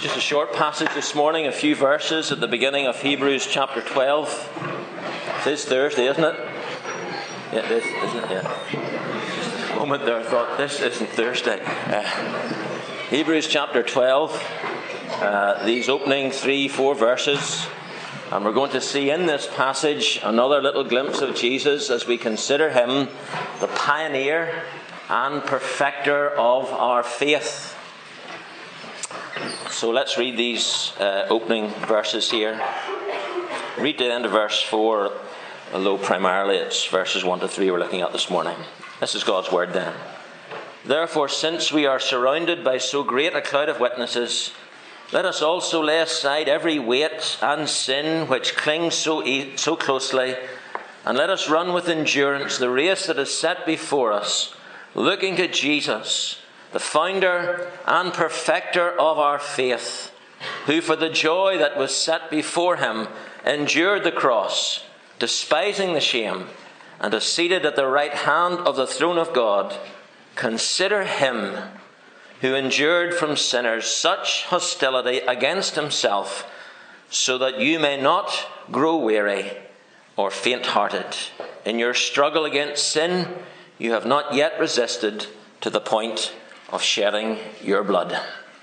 Just a short passage this morning, a few verses at the beginning of Hebrews chapter 12. It is Thursday, isn't it? Yeah, it is, isn't it? Yeah. Just a moment there, I thought, this isn't Thursday. Hebrews chapter 12, these opening 3-4 verses. And we're going to see in this passage another little glimpse of Jesus as we consider him the pioneer and perfecter of our faith. So let's read these opening verses here. Read to the end of verse 4, although primarily it's verses 1 to 3 we're looking at this morning. This is God's word then. Therefore, since we are surrounded by so great a cloud of witnesses, let us also lay aside every weight and sin which clings so closely, and let us run with endurance the race that is set before us, looking to Jesus, the founder and perfecter of our faith, who for the joy that was set before him endured the cross, despising the shame, and is seated at the right hand of the throne of God. Consider him who endured from sinners such hostility against himself, so that you may not grow weary or faint-hearted. In your struggle against sin, you have not yet resisted to the point of shedding your blood.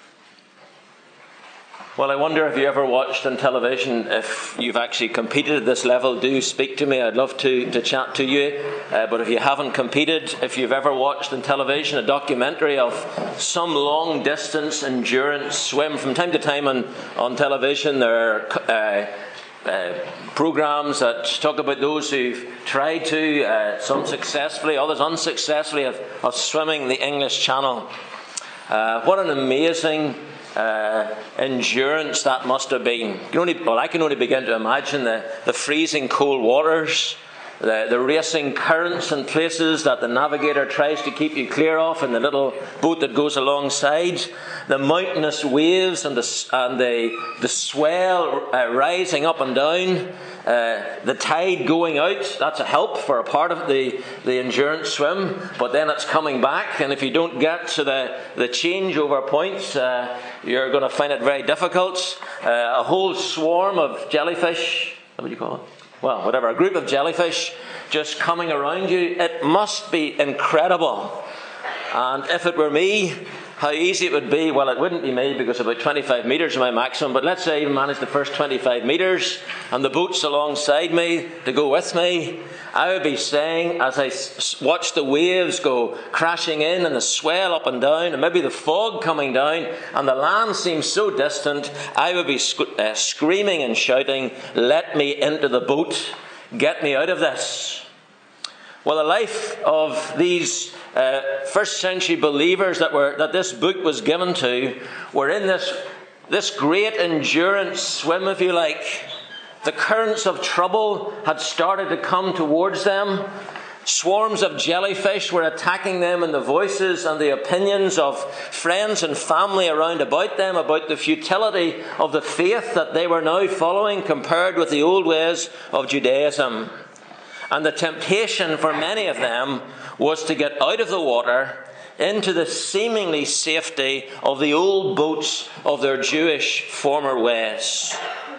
Well, I wonder if you ever watched on television, if you've actually competed at this level, do speak to me. I'd love to chat to you. But if you haven't competed, if you've ever watched on television a documentary of some long distance endurance swim, from time to time on television there are programs that talk about those who've tried to, some successfully, others unsuccessfully, of swimming the English Channel. What an amazing endurance that must have been. I can only begin to imagine the freezing cold waters, the racing currents and places that the navigator tries to keep you clear of in the little boat that goes alongside, the mountainous waves and the swell rising up and down, the tide going out. That's a help for a part of the endurance swim, but then it's coming back, and if you don't get to the changeover points, you're going to find it very difficult. A whole swarm of jellyfish, what would you call it? Well, whatever, a group of jellyfish just coming around you. It must be incredible. And if it were me, how easy it would be. Well, it wouldn't be me because about 25 metres is my maximum, but let's say I even manage the first 25 metres and the boat's alongside me to go with me. I would be saying, as I watch the waves go crashing in and the swell up and down and maybe the fog coming down and the land seems so distant, I would be screaming and shouting, "Let me into the boat, get me out of this." Well, the life of these first century believers that this book was given to were in this great endurance swim, if you like. The currents of trouble had started to come towards them. Swarms of jellyfish were attacking them, and the voices and the opinions of friends and family around about them about the futility of the faith that they were now following compared with the old ways of Judaism. And the temptation for many of them was to get out of the water into the seemingly safety of the old boats of their Jewish former ways.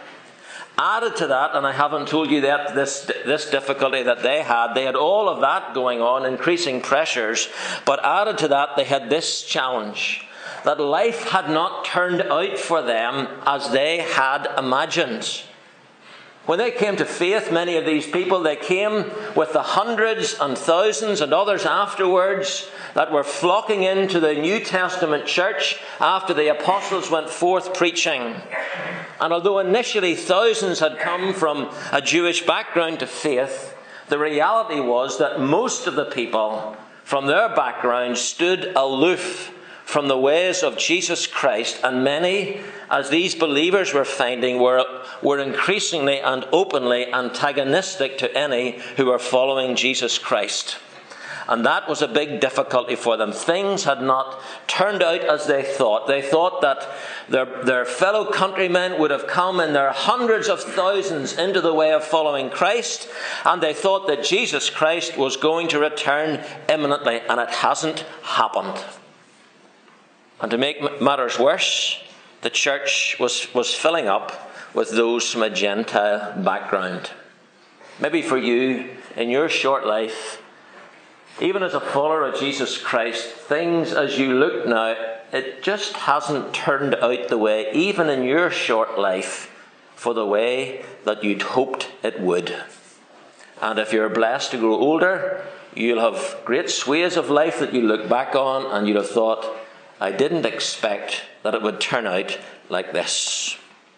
Added to that, and I haven't told you that this difficulty that they had all of that going on, increasing pressures, but added to that they had this challenge, that life had not turned out for them as they had imagined. When they came to faith, many of these people, they came with the hundreds and thousands and others afterwards that were flocking into the New Testament church after the apostles went forth preaching. And although initially thousands had come from a Jewish background to faith, the reality was that most of the people from their background stood aloof from the ways of Jesus Christ, and many, as these believers were finding, were increasingly and openly antagonistic to any who were following Jesus Christ. And that was a big difficulty for them. Things had not turned out as they thought. They thought that their fellow countrymen would have come in their hundreds of thousands into the way of following Christ, and they thought that Jesus Christ was going to return imminently, and it hasn't happened. And to make matters worse, the church was filling up with those from a Gentile background. Maybe for you, in your short life, even as a follower of Jesus Christ, things as you look now, it just hasn't turned out the way, even in your short life, for the way that you'd hoped it would. And if you're blessed to grow older, you'll have great swathes of life that you look back on and you'll have thought, I didn't expect that it would turn out like this.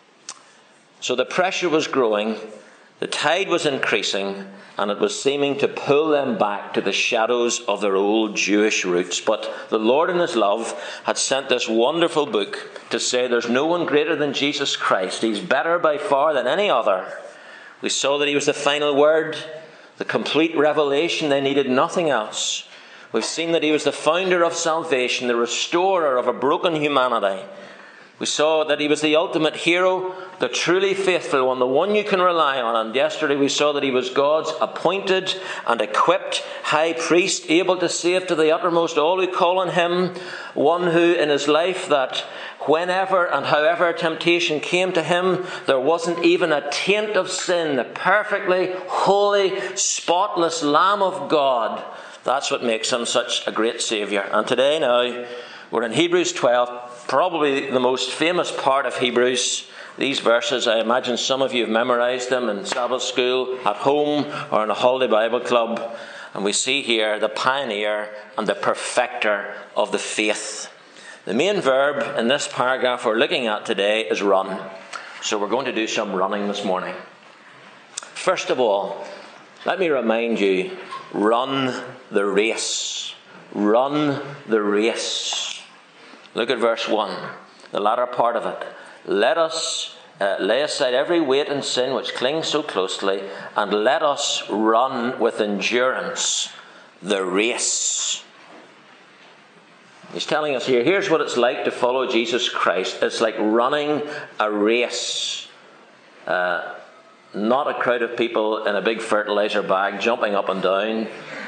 So the pressure was growing, the tide was increasing, and it was seeming to pull them back to the shadows of their old Jewish roots. But the Lord in His love had sent this wonderful book to say there's no one greater than Jesus Christ. He's better by far than any other. We saw that He was the final word, the complete revelation. They needed nothing else. We've seen that He was the founder of salvation, the restorer of a broken humanity. We saw that He was the ultimate hero, the truly faithful one, the one you can rely on. And yesterday we saw that He was God's appointed and equipped high priest, able to save to the uttermost all who call on Him. One who in His life that whenever and however temptation came to Him, there wasn't even a taint of sin. The perfectly holy, spotless Lamb of God. That's what makes Him such a great Saviour. And today now, we're in Hebrews 12. Probably the most famous part of Hebrews. These verses, I imagine some of you have memorized them in Sabbath school, at home, or in a holiday Bible club. And we see here the pioneer and the perfecter of the faith. The main verb in this paragraph we're looking at today is run. So we're going to do some running this morning. First of all, let me remind you, run the race. Run the race. Look at verse 1, the latter part of it. Let us lay aside every weight and sin which clings so closely, and let us run with endurance the race. He's telling us here, here's what it's like to follow Jesus Christ. It's like running a race. Not a crowd of people in a big fertilizer bag jumping up and down,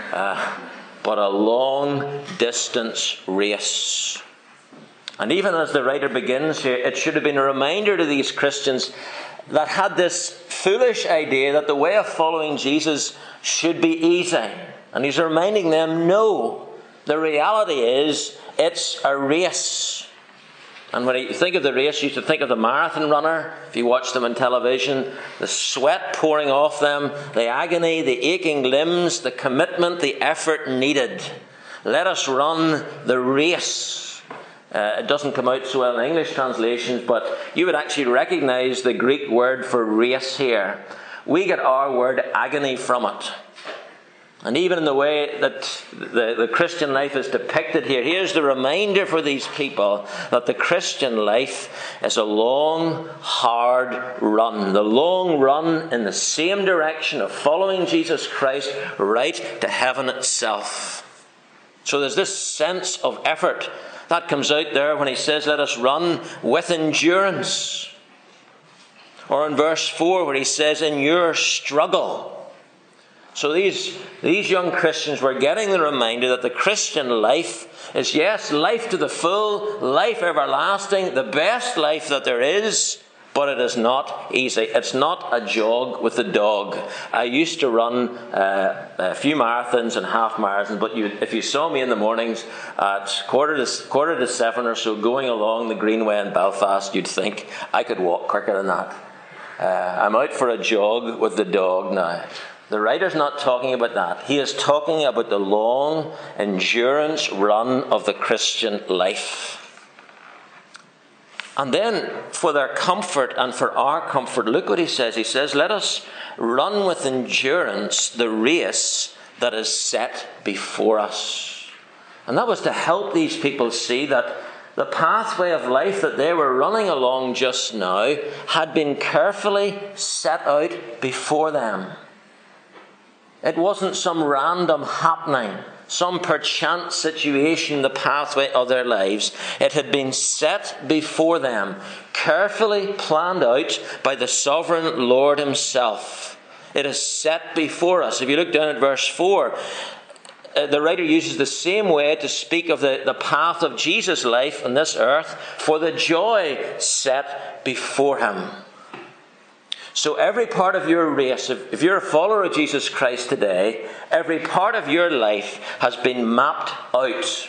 but a long distance race. And even as the writer begins here, it should have been a reminder to these Christians that had this foolish idea that the way of following Jesus should be easy. And he's reminding them, no, the reality is it's a race. And when you think of the race, you should think of the marathon runner. If you watch them on television, the sweat pouring off them, the agony, the aching limbs, the commitment, the effort needed. Let us run the race. It doesn't come out so well in English translations, but you would actually recognize the Greek word for race here. We get our word agony from it. And even in the way that the Christian life is depicted here, here's the reminder for these people that the Christian life is a long, hard run. The long run in the same direction of following Jesus Christ right to heaven itself. So there's this sense of effort that comes out there when he says, let us run with endurance. Or in verse 4 where he says, in your struggle. So these young Christians were getting the reminder that the Christian life is, yes, life to the full, life everlasting, the best life that there is, but it is not easy. It's not a jog with the dog. I used to run a few marathons and half marathons, but if you saw me in the mornings at quarter to 7 or so going along the Greenway in Belfast, you'd think I could walk quicker than that. I'm out for a jog with the dog now. The writer's not talking about that. He is talking about the long endurance run of the Christian life. And then, for their comfort and for our comfort, look what he says. He says, let us run with endurance the race that is set before us. And that was to help these people see that the pathway of life that they were running along just now had been carefully set out before them. It wasn't some random happening, some perchance situation in the pathway of their lives. It had been set before them, carefully planned out by the sovereign Lord himself. It is set before us. If you look down at verse 4, the writer uses the same way to speak of the path of Jesus' life on this earth for the joy set before him. So every part of your race, if you're a follower of Jesus Christ today, every part of your life has been mapped out.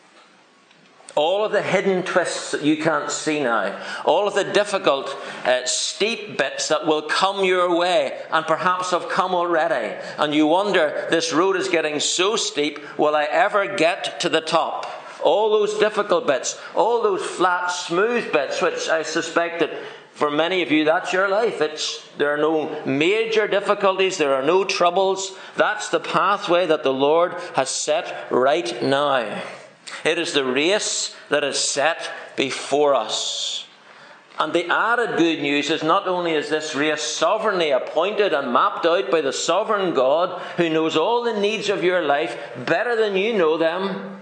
All of the hidden twists that you can't see now, all of the difficult, steep bits that will come your way and perhaps have come already. And you wonder, this road is getting so steep, will I ever get to the top? All those difficult bits, all those flat, smooth bits, which I suspect that for many of you, that's your life. There are no major difficulties. There are no troubles. That's the pathway that the Lord has set right now. It is the race that is set before us. And the added good news is not only is this race sovereignly appointed and mapped out by the sovereign God who knows all the needs of your life better than you know them.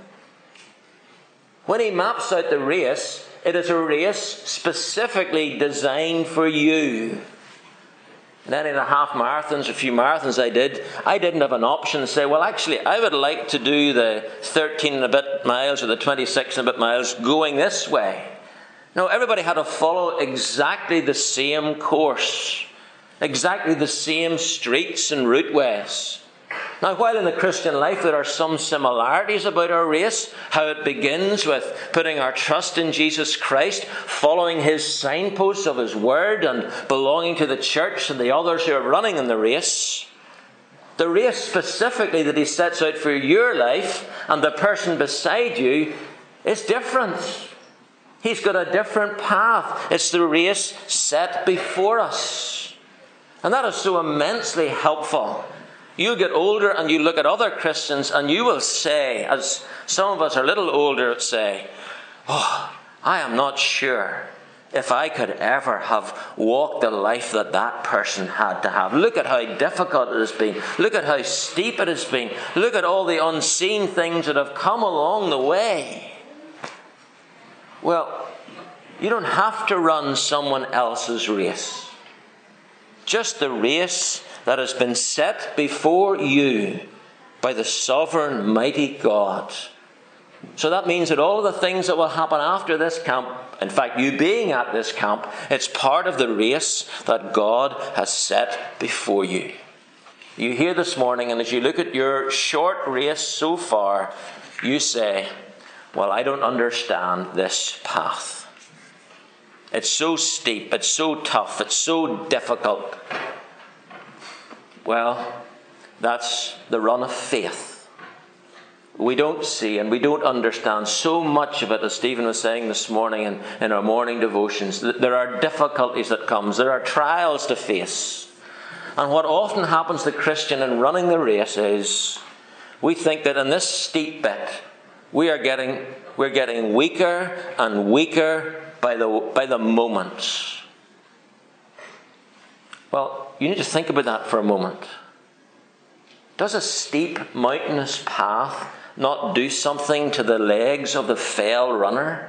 When he maps out the race, it is a race specifically designed for you. In any of the half marathons, a few marathons I didn't have an option to say, well, actually, I would like to do the 13 and a bit miles or the 26 and a bit miles going this way. No, everybody had to follow exactly the same course, exactly the same streets and routeways. Now, while in the Christian life there are some similarities about our race, how it begins with putting our trust in Jesus Christ, following his signposts of his word and belonging to the church and the others who are running in the race specifically that he sets out for your life and the person beside you is different. He's got a different path. It's the race set before us. And that is so immensely helpful. You'll get older and you look at other Christians and you will say, as some of us are a little older, say, oh, I am not sure if I could ever have walked the life that that person had to have. Look at how difficult it has been. Look at how steep it has been. Look at all the unseen things that have come along the way. Well, you don't have to run someone else's race. Just the race that has been set before you by the sovereign, mighty God. So that means that all of the things that will happen after this camp, in fact, you being at this camp, it's part of the race that God has set before you. You hear this morning, and as you look at your short race so far, you say, well, I don't understand this path. It's so steep, it's so tough, it's so difficult. Well, that's the run of faith. We don't see and we don't understand so much of it, as Stephen was saying this morning in our morning devotions. There are difficulties that come. There are trials to face. And what often happens to the Christian in running the race is we think that in this steep bit we're getting weaker and weaker by the moment. Well, you need to think about that for a moment. Does a steep, mountainous path not do something to the legs of the frail runner?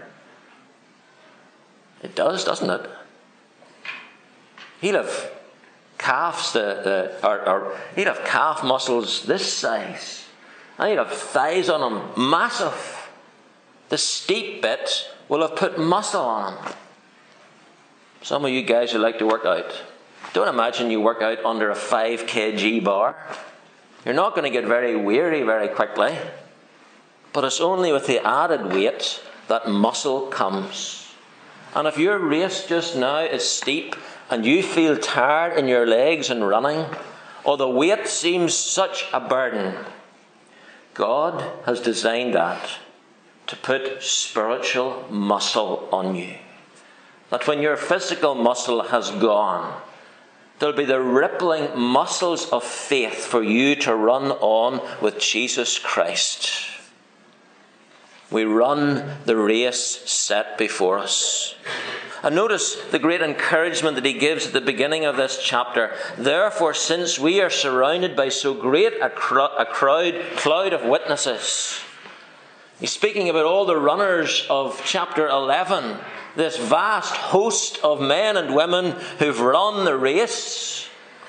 It does, doesn't it? He'll have calves, he'll have calf muscles this size, and he'll have thighs on him, massive. The steep bit will have put muscle on him. Some of you guys who like to work out, don't imagine you work out under a 5 kg bar. You're not going to get very weary very quickly. But it's only with the added weight that muscle comes. And if your race just now is steep and you feel tired in your legs and running, or the weight seems such a burden, God has designed that to put spiritual muscle on you. That when your physical muscle has gone, there'll be the rippling muscles of faith for you to run on with Jesus Christ. We run the race set before us. And notice the great encouragement that he gives at the beginning of this chapter. Therefore, since we are surrounded by so great a cloud of witnesses. He's speaking about all the runners of chapter 11. This vast host of men and women who've run the race.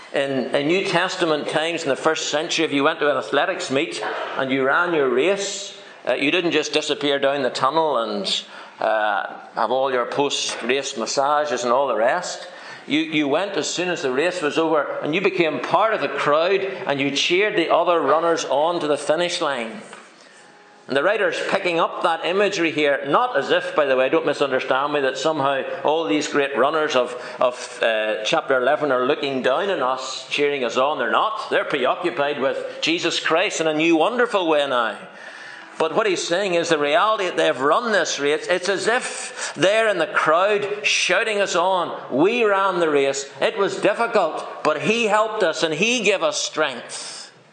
In New Testament times, in the first century, if you went to an athletics meet and you ran your race, you didn't just disappear down the tunnel and have all your post-race massages and all the rest. You went as soon as the race was over, and you became part of the crowd, and you cheered the other runners on to the finish line. And the writer's picking up that imagery here, not as if, by the way, don't misunderstand me, that somehow all these great runners of chapter 11 are looking down on us, cheering us on. They're not. They're preoccupied with Jesus Christ in a new wonderful way now. But what he's saying is the reality that they've run this race, it's as if they're in the crowd shouting us on. We ran the race. It was difficult, but he helped us and he gave us strength.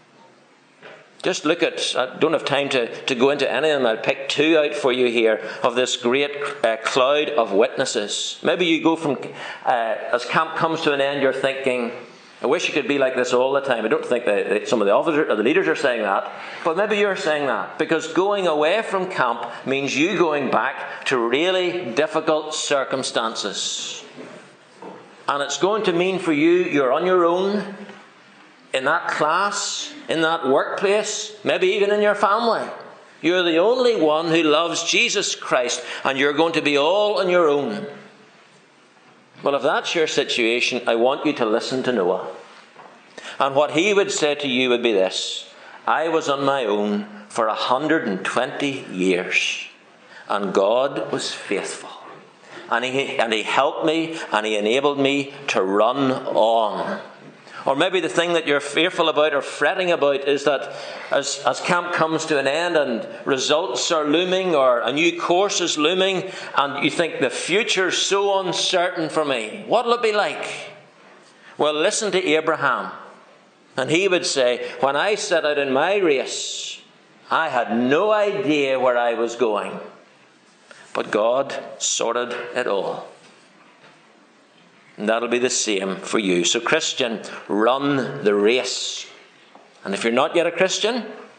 Just look at, I don't have time to go into any of them. I'll pick two out for you here of this great cloud of witnesses. Maybe you go from, as camp comes to an end, you're thinking, I wish it could be like this all the time. I don't think that some of the officers or the leaders are saying that. But maybe you're saying that. Because going away from camp means you going back to really difficult circumstances. And it's going to mean for you, you're on your own. In that class, in that workplace, maybe even in your family. You're the only one who loves Jesus Christ, and you're going to be all on your own. Well, if that's your situation, I want you to listen to Noah. And what he would say to you would be this: I was on my own for 120 years, and God was faithful. And he helped me, and he enabled me to run on. Or maybe the thing that you're fearful about or fretting about is that as camp comes to an end and results are looming or a new course is looming and you think the future's so uncertain for me, what'll it be like? Well, listen to Abraham. And he would say, when I set out in my race, I had no idea where I was going. But God sorted it all. And that'll be the same for you. So Christian, run the race. And if you're not yet a Christian,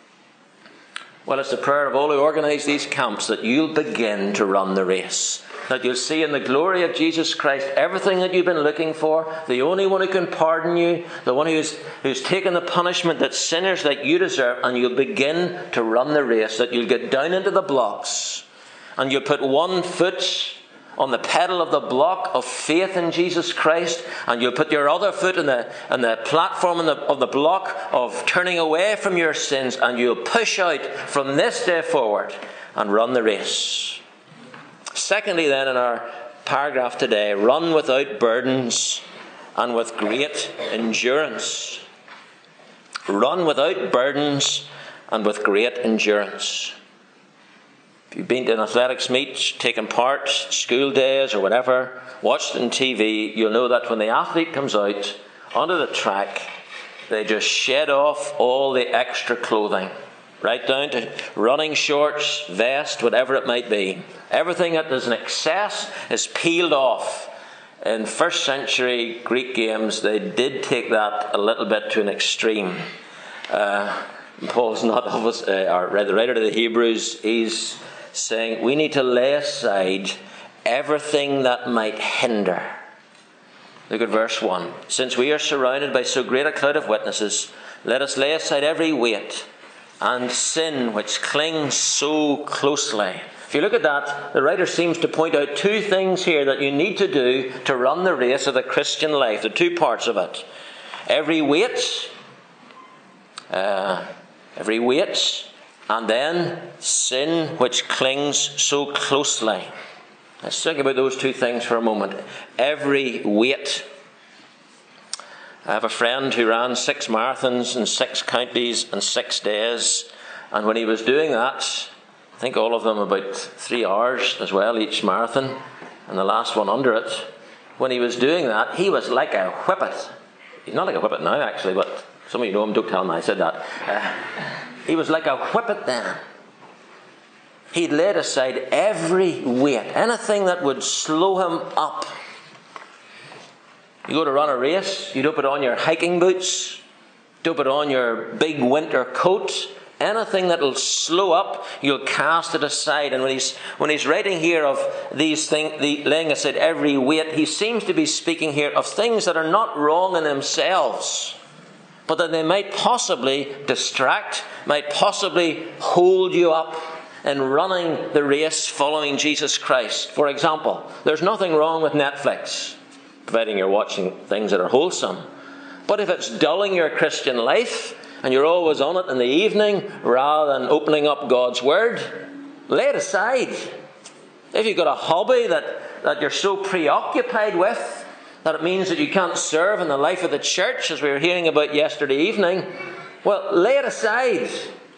well, it's the prayer of all who organise these camps that you'll begin to run the race. That you'll see in the glory of Jesus Christ everything that you've been looking for, the only one who can pardon you, the one who's taken the punishment that sinners like you deserve, and you'll begin to run the race. That you'll get down into the blocks and you'll put one foot on the pedal of the block of faith in Jesus Christ, and you'll put your other foot on the platform of the block of turning away from your sins, and you'll push out from this day forward and run the race. Secondly then, in our paragraph today, run without burdens and with great endurance. Run without burdens and with great endurance. If you've been to an athletics meet, taken part, school days or whatever, watched on TV, you'll know that when the athlete comes out onto the track, they just shed off all the extra clothing, right down to running shorts, vest, whatever it might be. Everything that is in excess is peeled off. In first century Greek games, they did take that a little bit to an extreme. Paul's not always, or the writer to the Hebrews, he's saying we need to lay aside everything that might hinder. Look at verse 1. Since we are surrounded by so great a cloud of witnesses, let us lay aside every weight and sin which clings so closely. If you look at that, the writer seems to point out two things here that you need to do to run the race of the Christian life. The two parts of it. Every weight, and then sin which clings so closely. Let's think about those two things for a moment. Every weight. I have a friend who ran 6 marathons in 6 counties in 6 days. And when he was doing that, I think all of them about 3 hours as well, each marathon, and the last one under it. When he was doing that, he was like a whippet. He's not like a whippet now, actually, but some of you know him, don't tell him I said that. He was like a whippet then. He'd laid aside every weight, anything that would slow him up. You go to run a race, you don't put on your hiking boots, don't put on your big winter coat, Anything that will slow up, you'll cast it aside. And when he's writing here of these things, laying aside every weight, he seems to be speaking here of things that are not wrong in themselves, but that they might possibly distract, might possibly hold you up in running the race following Jesus Christ. For example, there's nothing wrong with Netflix, providing you're watching things that are wholesome. But if it's dulling your Christian life, and you're always on it in the evening rather than opening up God's Word, lay it aside. If you've got a hobby that you're so preoccupied with that it means that you can't serve in the life of the church, as we were hearing about yesterday evening, well, lay it aside.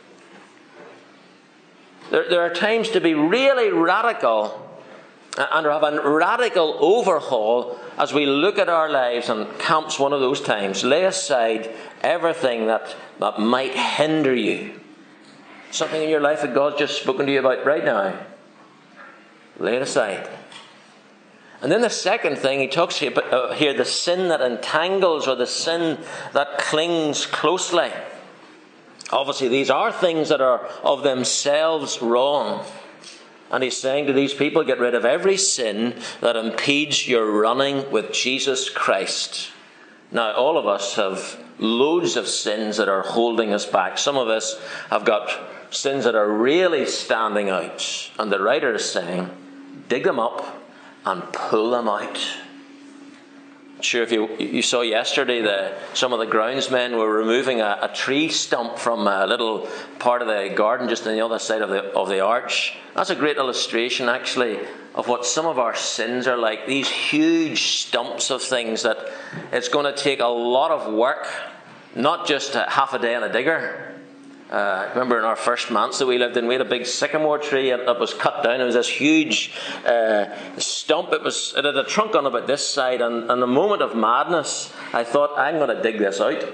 There are times to be really radical and to have a radical overhaul as we look at our lives, and camp's one of those times. Lay aside everything that might hinder you. Something in your life that God's just spoken to you about right now. Lay it aside. And then the second thing, he talks about here, the sin that entangles, or the sin that clings closely. Obviously, these are things that are of themselves wrong. And he's saying to these people, get rid of every sin that impedes your running with Jesus Christ. Now, all of us have loads of sins that are holding us back. Some of us have got sins that are really standing out. And the writer is saying, dig them up and pull them out. Sure, if you saw yesterday, some of the groundsmen were removing a tree stump from a little part of the garden just on the other side of the arch. That's a great illustration, actually, of what some of our sins are like. These huge stumps of things that it's going to take a lot of work, not just half a day on a digger. Remember in our first manse that we lived in, we had a big sycamore tree that was cut down. It was this huge stump. It had a trunk on about this side, and in a moment of madness, I thought, I'm going to dig this out. A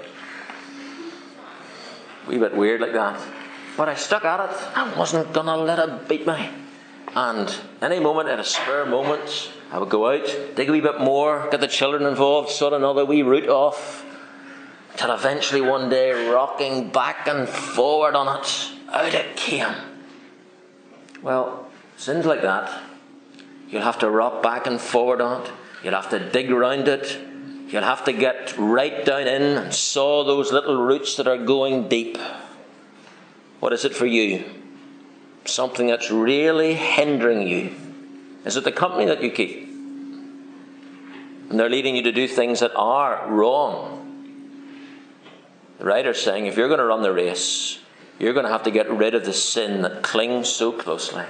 wee bit weird like that. But I stuck at it. I wasn't going to let it beat me. And any moment, at a spare moment, I would go out, dig a wee bit more, get the children involved, sort another wee root off, till eventually one day, rocking back and forward on it, out it came. Well, sins like that, you'll have to rock back and forward on it. You'll have to dig around it. You'll have to get right down in and saw those little roots that are going deep. What is it for you? Something that's really hindering you. Is it the company that you keep? And they're leading you to do things that are wrong. The writer's saying, if you're going to run the race, you're going to have to get rid of the sin that clings so closely.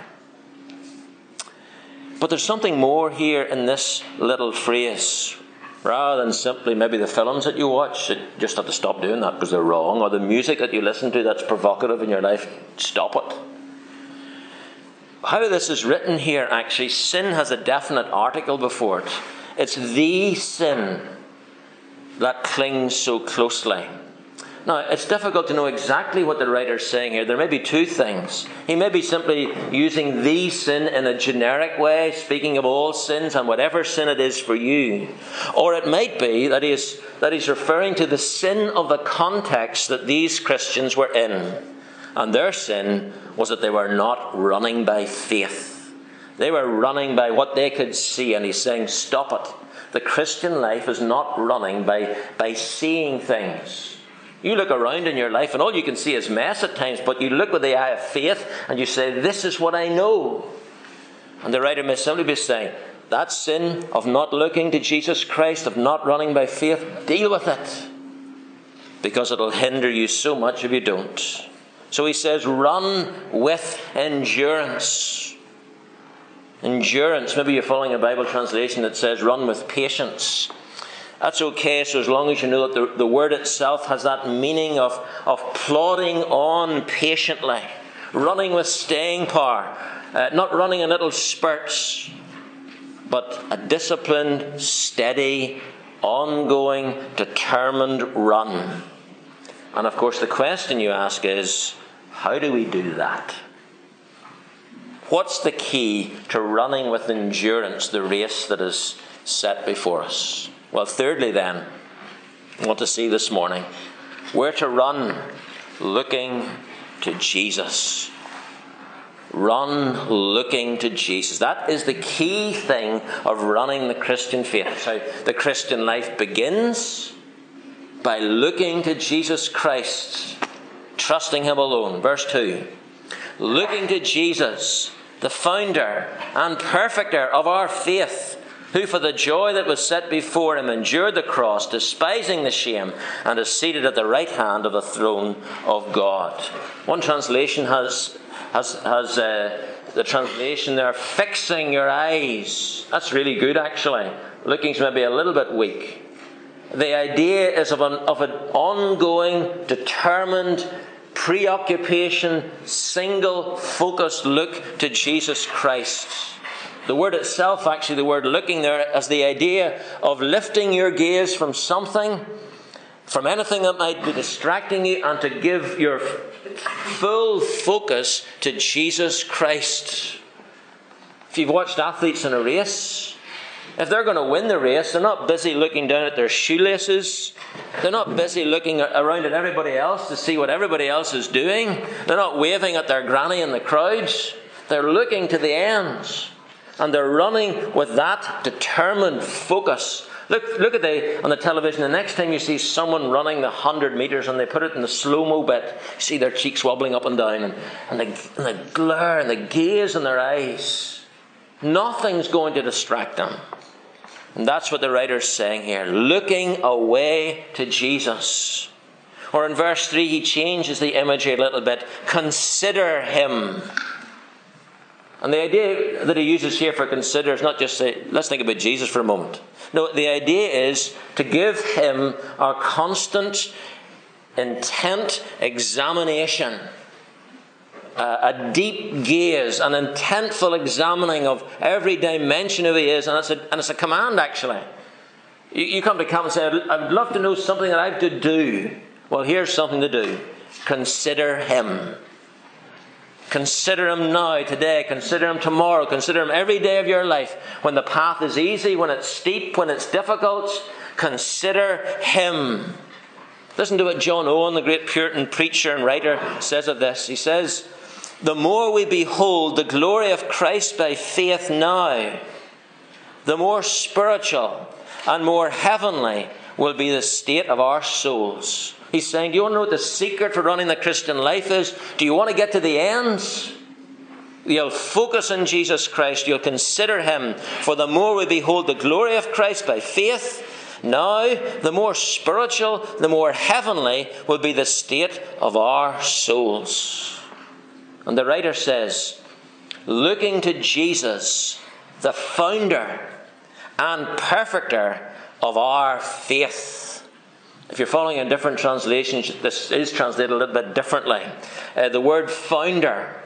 But there's something more here in this little phrase. Rather than simply maybe the films that you watch, you just have to stop doing that because they're wrong, or the music that you listen to that's provocative in your life, stop it. How this is written here, actually, sin has a definite article before it. It's the sin that clings so closely. Now, it's difficult to know exactly what the writer's saying here. There may be two things. He may be simply using the sin in a generic way, speaking of all sins and whatever sin it is for you. Or it might be that he's referring to the sin of the context that these Christians were in. And their sin was that they were not running by faith. They were running by what they could see. And he's saying, stop it. The Christian life is not running by seeing things. You look around in your life and all you can see is mess at times, but you look with the eye of faith and you say, this is what I know. And the writer may simply be saying, that sin of not looking to Jesus Christ, of not running by faith, deal with it. Because it'll hinder you so much if you don't. So he says, run with endurance. Endurance. Maybe you're following a Bible translation that says, run with patience. That's okay, so as long as you know that the word itself has that meaning of plodding on patiently, running with staying power, not running in little spurts, but a disciplined, steady, ongoing, determined run. And of course the question you ask is, how do we do that? What's the key to running with endurance the race that is set before us? Well, thirdly then, I want to see this morning, we're to run looking to Jesus. Run looking to Jesus. That is the key thing of running the Christian faith. It's how the Christian life begins, by looking to Jesus Christ, trusting Him alone. Verse 2. Looking to Jesus, the founder and perfecter of our faith, who for the joy that was set before Him endured the cross, despising the shame, and is seated at the right hand of the throne of God. One translation has the translation there, fixing your eyes. That's really good, actually. Looking's maybe a little bit weak. The idea is of an ongoing, determined preoccupation, single focused look to Jesus Christ. The word itself, actually, the word looking there, has the idea of lifting your gaze from something, from anything that might be distracting you, and to give your full focus to Jesus Christ. If you've watched athletes in a race, if they're going to win the race, they're not busy looking down at their shoelaces. They're not busy looking around at everybody else to see what everybody else is doing. They're not waving at their granny in the crowds. They're looking to the end. And they're running with that determined focus. Look at on the television, the next time you see someone running the 100 metres and they put it in the slow-mo bit, you see their cheeks wobbling up and down, and the glare and the gaze in their eyes. Nothing's going to distract them. And that's what the writer's saying here. Looking away to Jesus. Or in verse 3, he changes the imagery a little bit. Consider Him. And the idea that he uses here for consider is not just say, let's think about Jesus for a moment. No, the idea is to give Him our constant, intent examination. A deep gaze, an intentful examining of every dimension of He is. And it's a command, actually. You come to camp and say, I would love to know something that I have to do. Well, here's something to do. Consider Him. Consider Him now, today. Consider Him tomorrow. Consider Him every day of your life. When the path is easy, when it's steep, when it's difficult, consider Him. Listen to what John Owen, the great Puritan preacher and writer, says of this. He says, the more we behold the glory of Christ by faith now, the more spiritual and more heavenly will be the state of our souls. He's saying, do you want to know what the secret for running the Christian life is? Do you want to get to the end? You'll focus on Jesus Christ. You'll consider Him. For the more we behold the glory of Christ by faith, now the more spiritual, the more heavenly will be the state of our souls. And the writer says, looking to Jesus, the founder and perfecter of our faith. If you're following in different translations, this is translated a little bit differently. The word founder,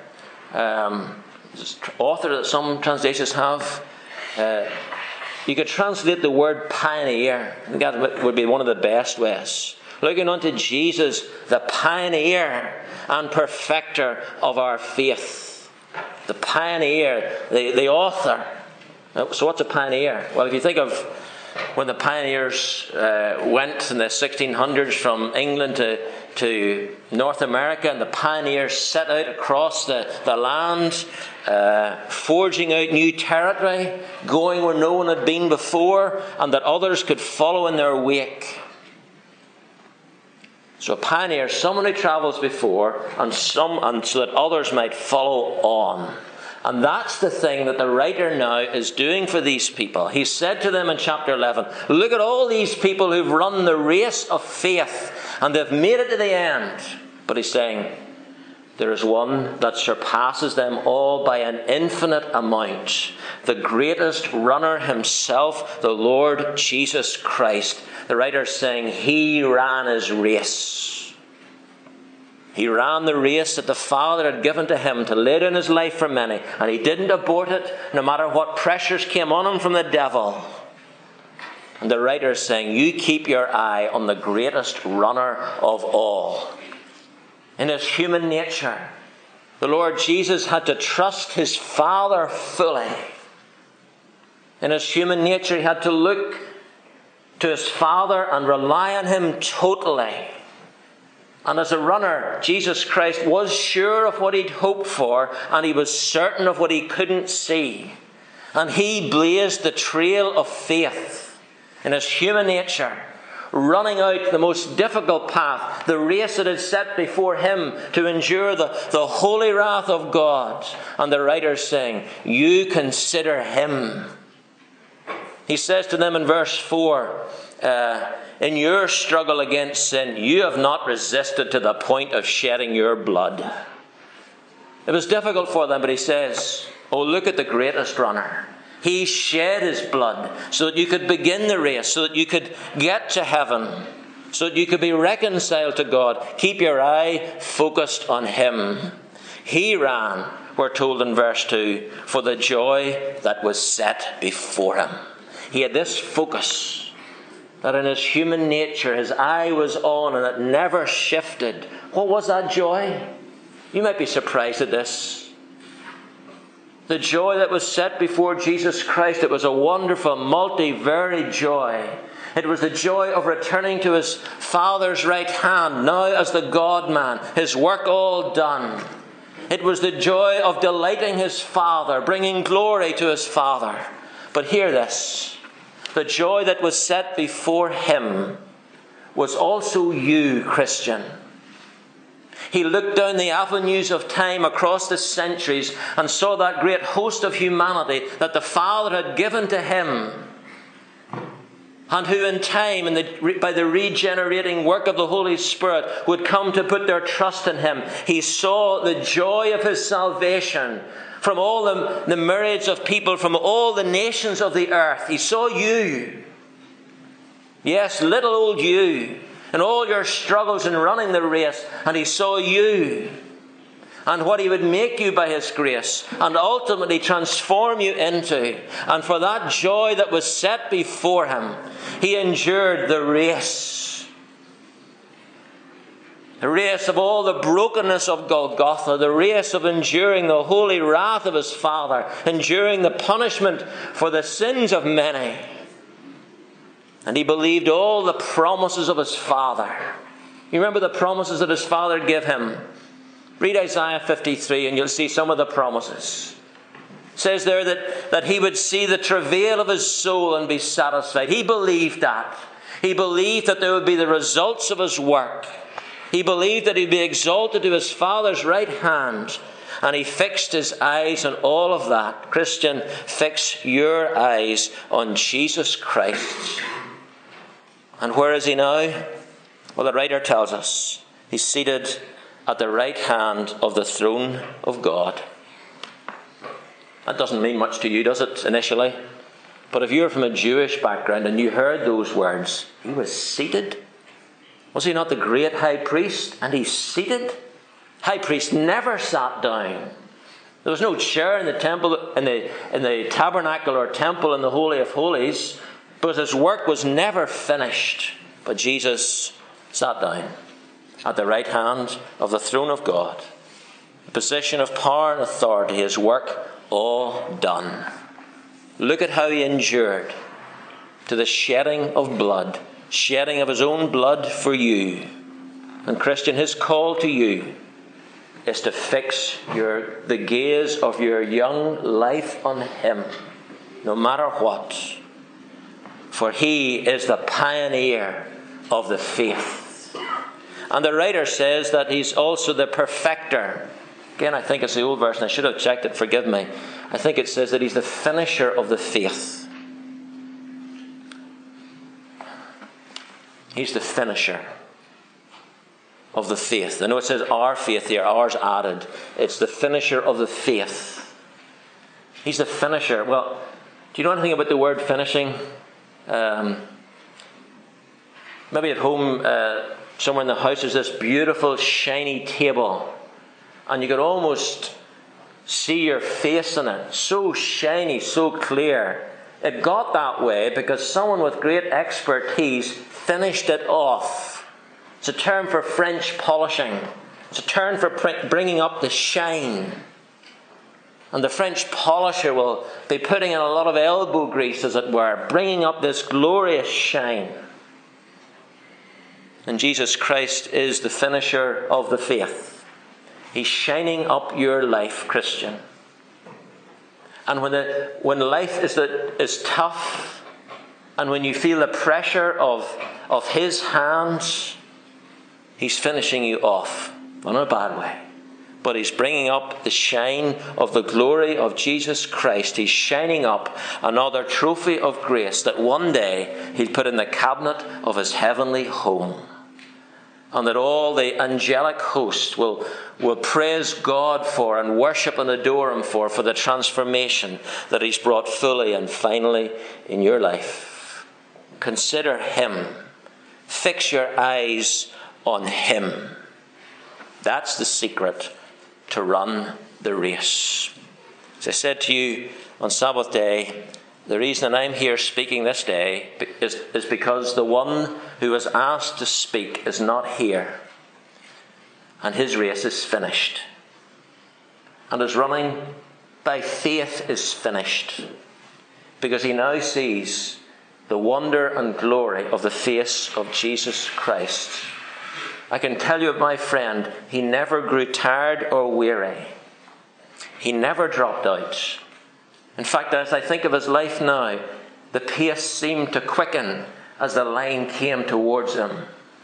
author that some translations have, you could translate the word pioneer. I think that would be one of the best ways. Looking unto Jesus, the pioneer and perfecter of our faith. The pioneer, the author. So what's a pioneer? Well, if you think of when the pioneers went in the 1600s from England to North America, and the pioneers set out across the land, forging out new territory, going where no one had been before, and that others could follow in their wake. So a pioneer, someone who travels before, and so that others might follow on. And that's the thing that the writer now is doing for these people. He said to them in chapter 11, look at all these people who've run the race of faith, and they've made it to the end. But he's saying, there is one that surpasses them all by an infinite amount. The greatest runner Himself, the Lord Jesus Christ. The writer is saying, He ran His race. He ran the race that the Father had given to Him to lay down His life for many. And He didn't abort it, no matter what pressures came on Him from the devil. And the writer is saying, you keep your eye on the greatest runner of all. In His human nature, the Lord Jesus had to trust His Father fully. In His human nature, He had to look to His Father and rely on Him totally. And as a runner, Jesus Christ was sure of what he'd hoped for, and he was certain of what he couldn't see. And he blazed the trail of faith in his human nature, running out the most difficult path, the race that is set before him to endure the holy wrath of God. And the writer's saying, you consider him. He says to them in verse 4, in your struggle against sin, you have not resisted to the point of shedding your blood. It was difficult for them, but he says, oh, look at the greatest runner. He shed his blood so that you could begin the race, so that you could get to heaven, so that you could be reconciled to God. Keep your eye focused on him. He ran, we're told in verse 2, for the joy that was set before him. He had this focus that in his human nature his eye was on, and it never shifted. What was that joy? You might be surprised at this. The joy that was set before Jesus Christ, it was a wonderful, multi-varied joy. It was the joy of returning to his Father's right hand, now as the God-man, his work all done. It was the joy of delighting his Father, bringing glory to his Father. But hear this, the joy that was set before him was also you, Christian. He looked down the avenues of time across the centuries and saw that great host of humanity that the Father had given to him, and who in time, by the regenerating work of the Holy Spirit, would come to put their trust in him. He saw the joy of his salvation from all the myriads of people, from all the nations of the earth. He saw you. Yes, little old you. And all your struggles in running the race, and he saw you and what he would make you by his grace and ultimately transform you into. And for that joy that was set before him, he endured the race. The race of all the brokenness of Golgotha, the race of enduring the holy wrath of his Father, enduring the punishment for the sins of many. And he believed all the promises of his Father. You remember the promises that his Father gave him? Read Isaiah 53 and you'll see some of the promises. It says there that he would see the travail of his soul and be satisfied. He believed that. He believed that there would be the results of his work. He believed that he'd be exalted to his Father's right hand. And he fixed his eyes on all of that. Christian, fix your eyes on Jesus Christ. And where is he now? Well, the writer tells us he's seated at the right hand of the throne of God. That doesn't mean much to you, does it, initially? But if you're from a Jewish background and you heard those words, he was seated. Was he not the great high priest? And he's seated. High priest never sat down. There was no chair in the temple, in the tabernacle or temple in the Holy of Holies, but his work was never finished. But Jesus sat down at the right hand of the throne of God. A position of power and authority, his work all done. Look at how he endured to the shedding of blood, shedding of his own blood for you. And Christian, his call to you is to fix the gaze of your young life on him, no matter what. For he is the pioneer of the faith. And the writer says that he's also the perfecter. Again, I think it's the old version. I should have checked it. Forgive me. I think it says that he's the finisher of the faith. He's the finisher of the faith. I know it says our faith here, ours added. It's the finisher of the faith. He's the finisher. Well, do you know anything about the word finishing? Maybe at home, somewhere in the house, there's this beautiful shiny table, and you could almost see your face in it. So shiny, so clear. It got that way because someone with great expertise finished it off. It's a term for French polishing. It's a term for bringing up the shine. And the French polisher will be putting in a lot of elbow grease, as it were, bringing up this glorious shine. And Jesus Christ is the finisher of the faith. He's shining up your life, Christian. And when life is tough, and when you feel the pressure of His hands, He's finishing you off. Not in a bad way. But He's bringing up the shine of the glory of Jesus Christ. He's shining up another trophy of grace that one day He'll put in the cabinet of His heavenly home. And that all the angelic host will praise God for and worship and adore Him for the transformation that He's brought fully and finally in your life. Consider Him. Fix your eyes on Him. That's the secret to run the race. As I said to you on Sabbath day, the reason that I'm here speaking this day is because the one who was asked to speak is not here. And his race is finished. And his running by faith is finished. Because he now sees the wonder and glory of the face of Jesus Christ. I can tell you, my friend, he never grew tired or weary. He never dropped out. In fact, as I think of his life now, the pace seemed to quicken as the line came towards him.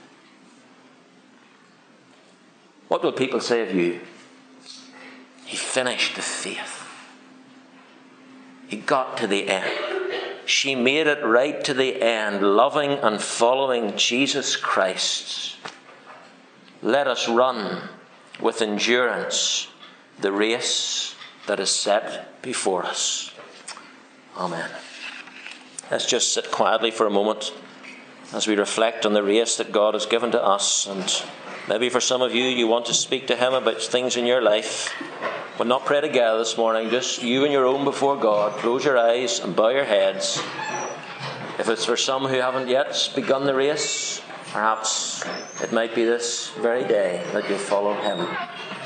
What will people say of you? He finished the faith. He got to the end. She made it right to the end, loving and following Jesus Christ. Let us run with endurance the race that is set before us. Amen. Let's just sit quietly for a moment as we reflect on the race that God has given to us. And maybe for some of you, you want to speak to Him about things in your life, but not pray together this morning. Just you and your own before God. Close your eyes and bow your heads. If it's for some who haven't yet begun the race, perhaps it might be this very day that you follow Him.